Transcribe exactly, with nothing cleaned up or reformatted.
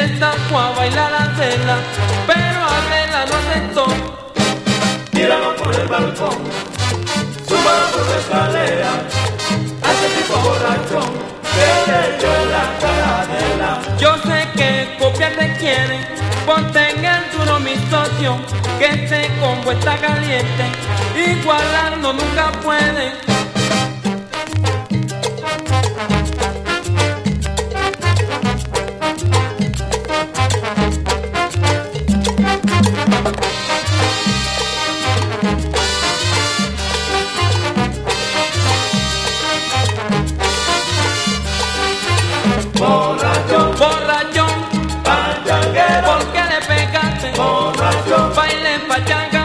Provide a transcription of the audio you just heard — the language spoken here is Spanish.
él sacó a bailar a Adela, pero Adela no aceptó. Tíralo por el balcón, súbalo por la escalera, hace tipo borrachón, que le dio la cara a Adela. Yo sé que copia te quieren, ponte en el duro mi socio, que este combo está caliente, igualarlo nunca puede. Borrachón, Borrachón, pachanguero, ¿por qué le pegaste? borrachón, Baile pachanga.